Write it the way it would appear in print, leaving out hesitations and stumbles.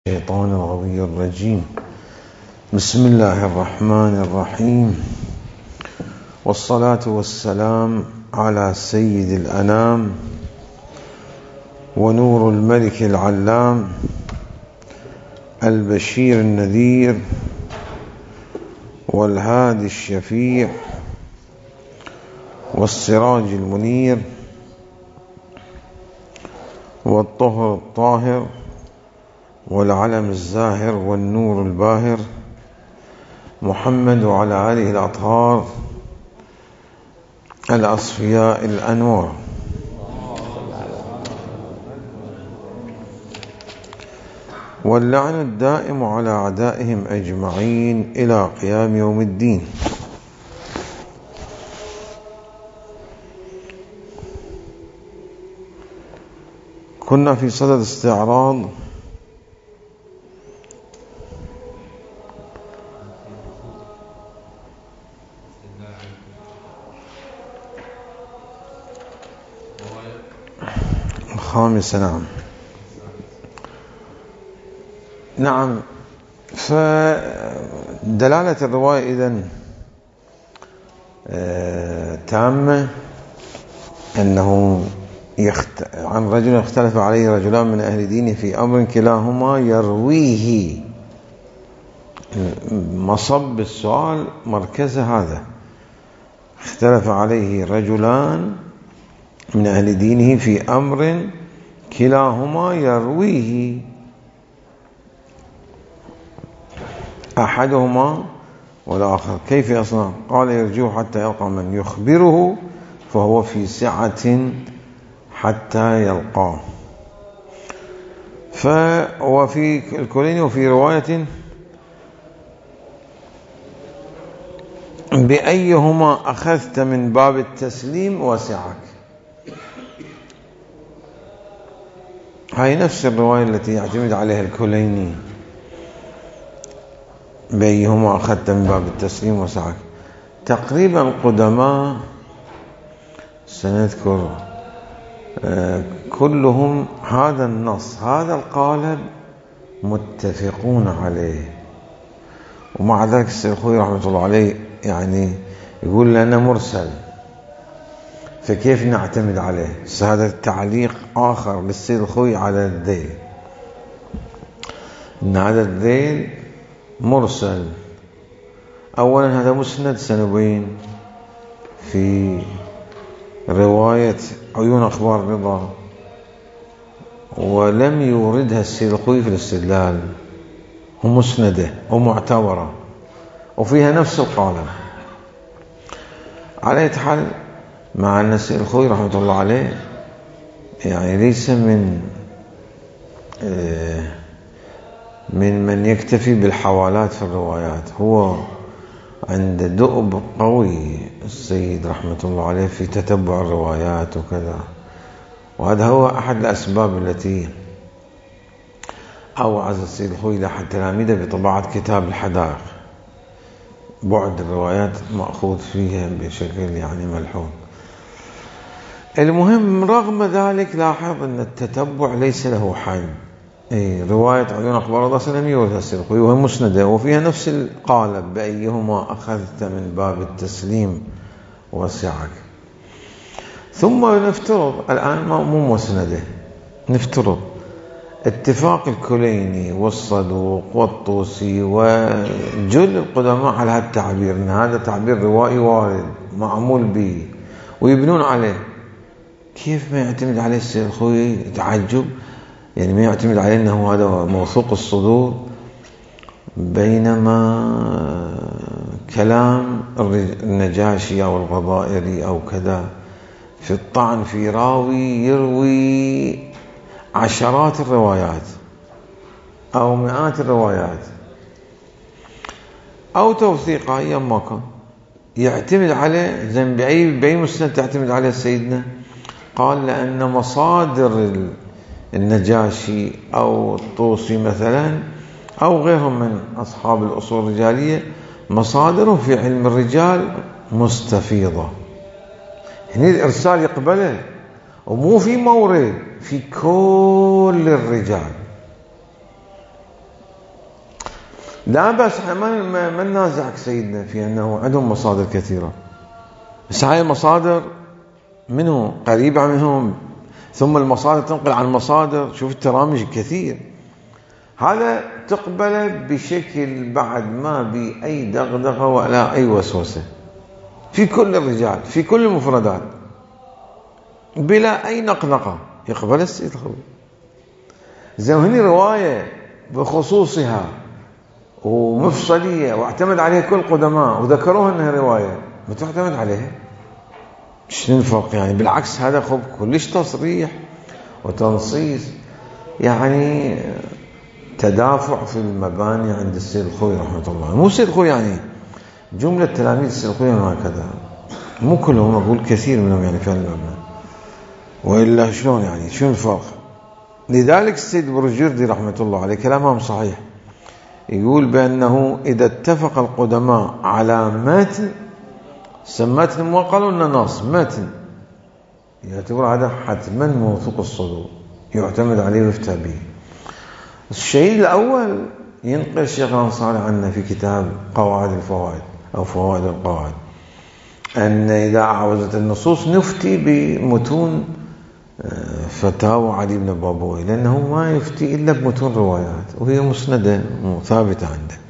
الشيطان الغوي الرجيم. بسم الله الرحمن الرحيم، والصلاة والسلام على سيد الأنام ونور الملك العلام البشير النذير والهادي الشفيع والسراج المنير والطهر الطاهر والعلم الزاهر والنور الباهر محمد وعلى آله الأطهار الأصفياء الأنوار. واللعن الدائم على أعدائهم أجمعين إلى قيام يوم الدين. كنا في صدد استعراض خامسة. نعم. فدلالة الرواية إذن تامة، أنه عن رجل اختلف عليه رجلان من أهل دينه في أمر كلاهما يرويه. مصب السؤال مركز هذا، اختلف عليه رجلان من أهل دينه في أمر كلاهما يرويه، أحدهما والآخر كيف يصنع؟ قال يرجوه حتى يلقى من يخبره فهو في سعة حتى يلقاه. وفي الكلين وفي رواية بأيهما أخذت من باب التسليم وسعك. هاي نفس الرواية التي يعتمد عليها الكليني، بأيهما أخذت من باب التسليم وسعك. تقريبا القدماء سنذكر كلهم هذا النص هذا القالب متفقون عليه، ومع ذلك السيد الخوئي رحمة الله عليه يعني يقول لنا مرسل، فكيف نعتمد عليه؟ هذا تعليق آخر للسيد الخوئي على الذيل، إن هذا الذيل مرسل. أولا هذا مسند سنبين في رواية عيون أخبار الرضا، ولم يوردها السيد الخوئي في الاستدلال، ومسندة ومعتبرة وفيها نفس القالب. على أي حال، مع أن السيد الخوئي رحمة الله عليه يعني ليس من يكتفي بالحوالات في الروايات، هو عند دؤب قوي السيد رحمة الله عليه في تتبع الروايات وكذا. وهذا هو أحد الأسباب التي أوعز السيد الخوئي لأحد تلاميذه بطباعة كتاب الحدائق، بعد الروايات مأخوذ فيها بشكل يعني ملحوظ. المهم رغم ذلك لاحظ أن التتبع ليس له حد. رواية عيون أخبار الله لم يوردها السيد الخوئي وهي مسندة وفيها نفس القالب بأيهما أخذت من باب التسليم وسعك. ثم نفترض الآن مو مسندة، نفترض اتفاق الكليني والصدوق والطوسي وجل القدماء على هذا التعبير، ان هذا تعبير روائي وارد معمول به ويبنون عليه. كيف ما يعتمد عليه السيد الخوئي؟ تعجب، يعني ما يعتمد عليه انه هذا موثوق الصدور، بينما كلام النجاشي او الغضائري او كذا في الطعن في راوي يروي عشرات الروايات أو مئات الروايات أو توثيقها أيام ما كان، يعتمد عليه زين بأي مسند تعتمد عليه سيدنا؟ قال لأن مصادر النجاشي أو الطوسي مثلا أو غيرهم من أصحاب الأصول الرجالية مصادرهم في علم الرجال مستفيضة، هنا الإرسال يقبله، ومو في مورد في كل الرجال. لا بس احنا ما ننازعك سيدنا في أنه عندهم مصادر كثيرة، بس هاي المصادر منه قريبة منهم، ثم المصادر تنقل عن مصادر، شوف الترامج كثير، هذا تقبل بشكل بعد ما بأي دغدغة ولا أي وسوسة في كل الرجال في كل المفردات بلا أي نقنقة، يقبل السيد الخوي. زين هني رواية بخصوصها ومفصلية واعتمد عليها كل القدماء وذكروها أنها رواية، ما تعتمد عليها، شنو الفرق يعني؟ بالعكس هذا خب كلش تصريح وتنصيص، يعني تدافع في المباني عند السيد الخوي رحمة الله. مو السيد الخوي يعني، جملة تلاميذ السيد الخوي هكذا، مو كلهم، أقول كثير منهم يعني في المبنى، وإلا شلون يعني؟ شنو الفرق؟ لذلك السيد برجردي رحمة الله عليه كلامهم صحيح، يقول بأنه إذا اتفق القدماء على متن سمتهم وقالوا لنا نص متن، يعتبر هذا حتما موثوق الصدور يعتمد عليه ويفتى به. الشيء الأول ينقل الشيخ الأنصاري عنا في كتاب قواعد الفوائد أو فوائد القواعد، أن إذا أعوزت النصوص نفتي بمتون فتاوى علي بن بابوي، لأنه ما يفتي إلا بمتون روايات وهي مسندة وثابتة عنده.